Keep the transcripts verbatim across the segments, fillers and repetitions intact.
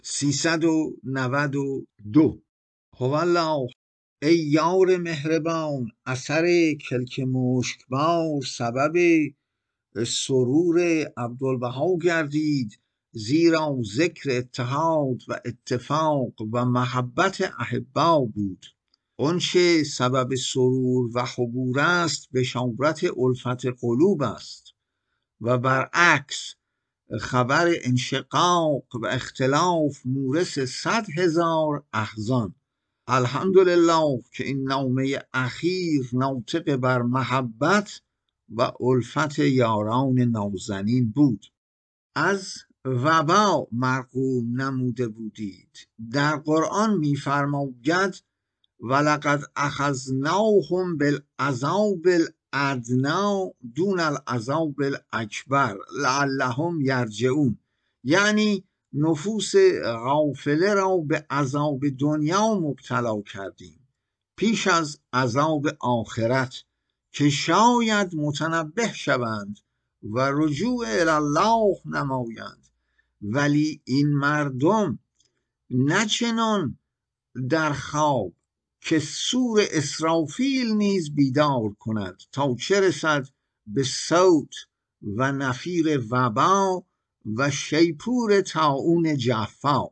سیصد و نود و دو. هوالله ای یار مهربان، اثر کلک مشکبار سبب سرور عبدالبها گردید، زیرا ذکر اتحاد و اتفاق و محبت احبا بود. آنچه سبب سرور و حبور است بشارت الفت قلوب است و برعکس خبر انشقاق و اختلاف مورث صد هزار احزان. الحمدلله که این نامه اخیر ناطق بر محبت و الفت یاران نازنین بود. از وبا مرقوم نموده بودید. در قرآن می‌فرماید ولقد اخذناهم بالعذاب الادنی دون العذاب الاکبر لعلهم یرجعون، یعنی نفوس غافله را به عذاب دنیا مبتلا کردیم پیش از عذاب آخرت که شاید متنبه شوند و رجوع الی الله نمایند. ولی این مردم نه چنان در خواب که سور اسرافیل نیز بیدار کند تا چه رسد به صوت و نفیر وبا و شیپور طاعون جفا.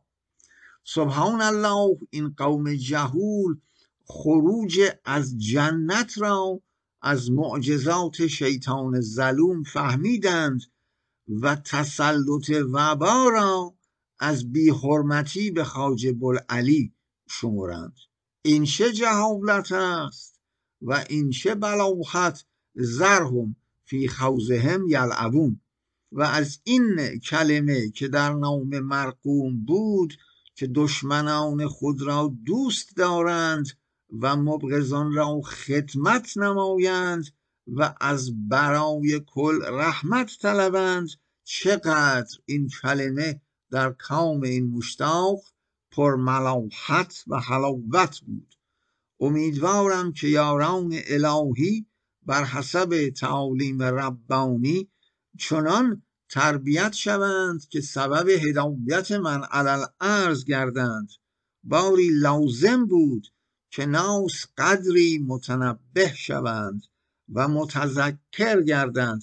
سبحان الله، این قوم جهول خروج از جنت را از معجزات شیطان ظلوم فهمیدند و تسلط وبا را از بی حرمتی به خواجه بوالعلی شمرند. این چه جهالت است و این چه بلاهت، ذرهم فی خوضهم یلعبون. و از این کلمه که در نام مرقوم بود که دشمنان خود را دوست دارند و مبغضان را خدمت نمایند و از برای کل رحمت طلبند، چقدر این کلمه در کام این مشتاق پر ملاحت و حلاوت بود. امیدوارم که یاران الهی بر حسب تعالیم ربانی چنان تربیت شوند که سبب هدایت من علی الارض گردند. باری لازم بود که ناس قدری متنبه شوند و متذکر گردند،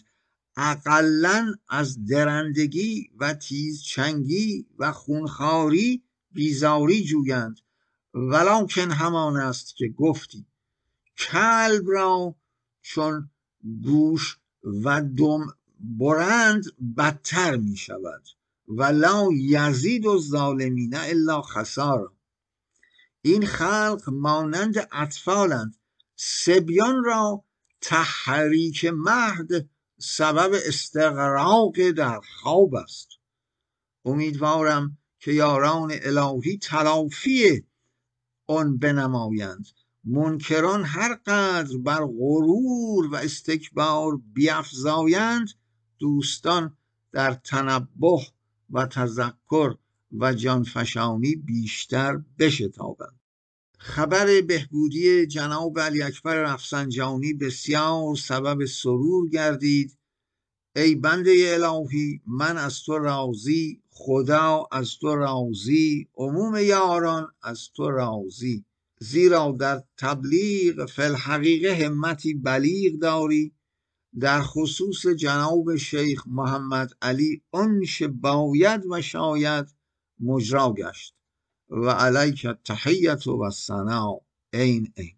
اقلن از درندگی و تیزچنگی و خونخواری بیزاری جویند. ولکن همان است که گفتی کلب را چون گوش و دم برند بدتر می شود و لا یزید الظالمین الا خسارا. این خلق مانند اطفالند، صبیان را تحریک مهد سبب استغراق در خواب است. امیدوارم که یاران الهی تلافی آن بنمایند. منکران هر قدر بر غرور و استکبار بیفزایند، دوستان در تنبه و تذکر و جانفشانی بیشتر بشتابند. خبر بهبودی جناب علی اکبر رفسنجانی بسیار سبب سرور گردید. ای بنده الهی، من از تو راضی، خدا از تو راضی، عموم یاران از تو راضی، زیرا در تبلیغ فی الحقیقه همتی بلیغ داری. در خصوص جناب شیخ محمد علی آنچه باید و شاید مجرا گشت. و علیک التحیة و الثناء. این این